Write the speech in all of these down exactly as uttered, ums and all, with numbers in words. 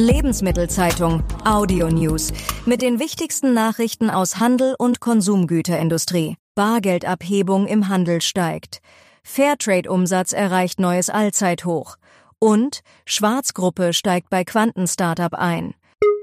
Lebensmittelzeitung Audio News mit den wichtigsten Nachrichten aus Handel und Konsumgüterindustrie. Bargeldabhebung im Handel steigt. Fairtrade-Umsatz erreicht neues Allzeithoch. Und Schwarz-Gruppe steigt bei Quanten-Startup ein.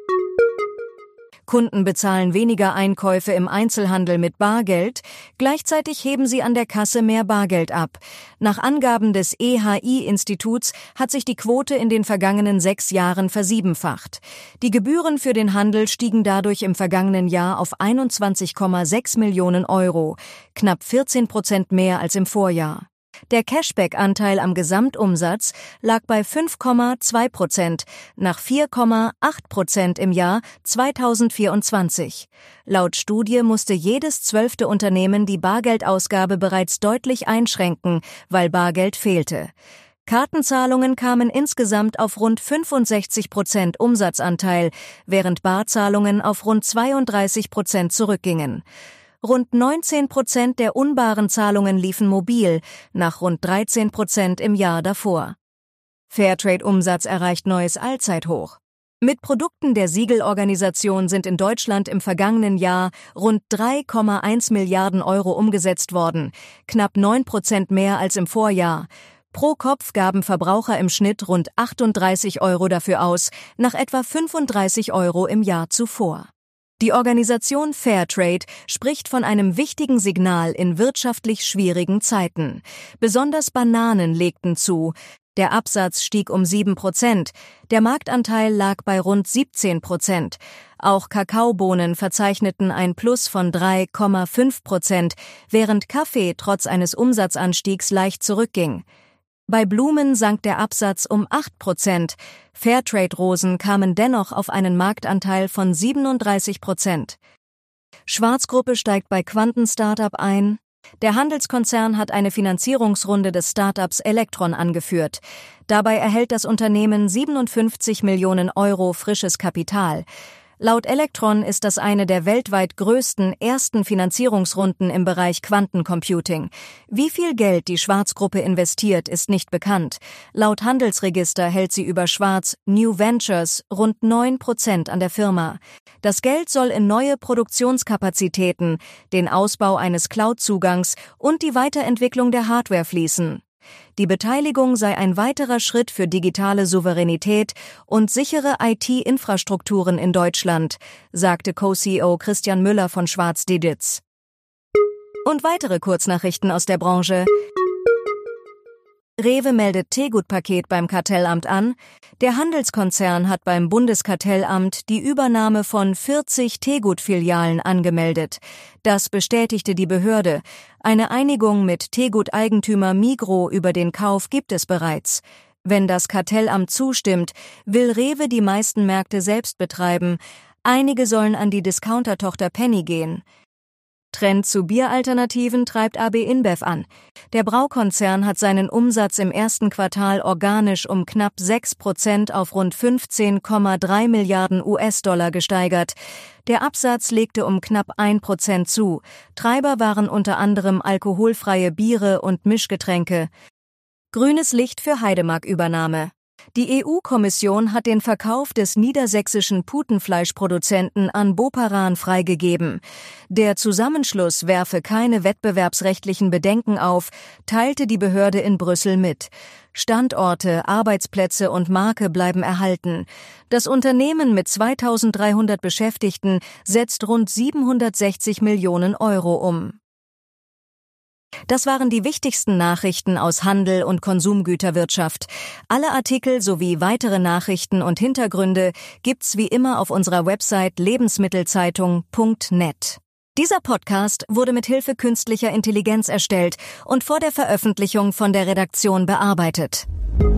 Kunden bezahlen weniger Einkäufe im Einzelhandel mit Bargeld, gleichzeitig heben sie an der Kasse mehr Bargeld ab. Nach Angaben des E H I-Instituts hat sich die Quote in den vergangenen sechs Jahren versiebenfacht. Die Gebühren für den Handel stiegen dadurch im vergangenen Jahr auf einundzwanzig Komma sechs Millionen Euro, knapp vierzehn Prozent mehr als im Vorjahr. Der Cashback-Anteil am Gesamtumsatz lag bei fünf Komma zwei Prozent, nach vier Komma acht Prozent im Jahr zweitausendvierundzwanzig. Laut Studie musste jedes zwölfte Unternehmen die Bargeldausgabe bereits deutlich einschränken, weil Bargeld fehlte. Kartenzahlungen kamen insgesamt auf rund fünfundsechzig Prozent Umsatzanteil, während Barzahlungen auf rund zweiunddreißig Prozent zurückgingen. Rund neunzehn Prozent der unbaren Zahlungen liefen mobil, nach rund dreizehn Prozent im Jahr davor. Fairtrade-Umsatz erreicht neues Allzeithoch. Mit Produkten der Siegelorganisation sind in Deutschland im vergangenen Jahr rund drei Komma eins Milliarden Euro umgesetzt worden, knapp neun Prozent mehr als im Vorjahr. Pro Kopf gaben Verbraucher im Schnitt rund achtunddreißig Euro dafür aus, nach etwa fünfunddreißig Euro im Jahr zuvor. Die Organisation Fairtrade spricht von einem wichtigen Signal in wirtschaftlich schwierigen Zeiten. Besonders Bananen legten zu. Der Absatz stieg um sieben Prozent. Der Marktanteil lag bei rund siebzehn Prozent. Auch Kakaobohnen verzeichneten ein Plus von drei Komma fünf Prozent, während Kaffee trotz eines Umsatzanstiegs leicht zurückging. Bei Blumen sank der Absatz um acht Prozent. Fairtrade-Rosen kamen dennoch auf einen Marktanteil von siebenunddreißig Prozent. Schwarz-Gruppe steigt bei Quanten-Startup ein. Der Handelskonzern hat eine Finanzierungsrunde des Startups Elektron angeführt. Dabei erhält das Unternehmen siebenundfünfzig Millionen Euro frisches Kapital. Laut Elektron ist das eine der weltweit größten ersten Finanzierungsrunden im Bereich Quantencomputing. Wie viel Geld die Schwarz-Gruppe investiert, ist nicht bekannt. Laut Handelsregister hält sie über Schwarz New Ventures rund neun Prozent an der Firma. Das Geld soll in neue Produktionskapazitäten, den Ausbau eines Cloud-Zugangs und die Weiterentwicklung der Hardware fließen. Die Beteiligung sei ein weiterer Schritt für digitale Souveränität und sichere I T-Infrastrukturen in Deutschland, sagte Co-C E O Christian Müller von Schwarz Digits. Und weitere Kurznachrichten aus der Branche. Rewe meldet Tegut-Paket beim Kartellamt an. Der Handelskonzern hat beim Bundeskartellamt die Übernahme von vierzig Tegut-Filialen angemeldet. Das bestätigte die Behörde. Eine Einigung mit Tegut-Eigentümer Migros über den Kauf gibt es bereits. Wenn das Kartellamt zustimmt, will Rewe die meisten Märkte selbst betreiben. Einige sollen an die Discounter-Tochter Penny gehen. Trend zu Bieralternativen treibt A B InBev an. Der Braukonzern hat seinen Umsatz im ersten Quartal organisch um knapp sechs Prozent auf rund fünfzehn Komma drei Milliarden U S-Dollar gesteigert. Der Absatz legte um knapp ein Prozent zu. Treiber waren unter anderem alkoholfreie Biere und Mischgetränke. Grünes Licht für Heidemark-Übernahme. Die E U-Kommission hat den Verkauf des niedersächsischen Putenfleischproduzenten an Boparan freigegeben. Der Zusammenschluss werfe keine wettbewerbsrechtlichen Bedenken auf, teilte die Behörde in Brüssel mit. Standorte, Arbeitsplätze und Marke bleiben erhalten. Das Unternehmen mit zweitausenddreihundert Beschäftigten setzt rund siebenhundertsechzig Millionen Euro um. Das waren die wichtigsten Nachrichten aus Handel und Konsumgüterwirtschaft. Alle Artikel sowie weitere Nachrichten und Hintergründe gibt's wie immer auf unserer Website lebensmittelzeitung punkt net. Dieser Podcast wurde mit Hilfe künstlicher Intelligenz erstellt und vor der Veröffentlichung von der Redaktion bearbeitet.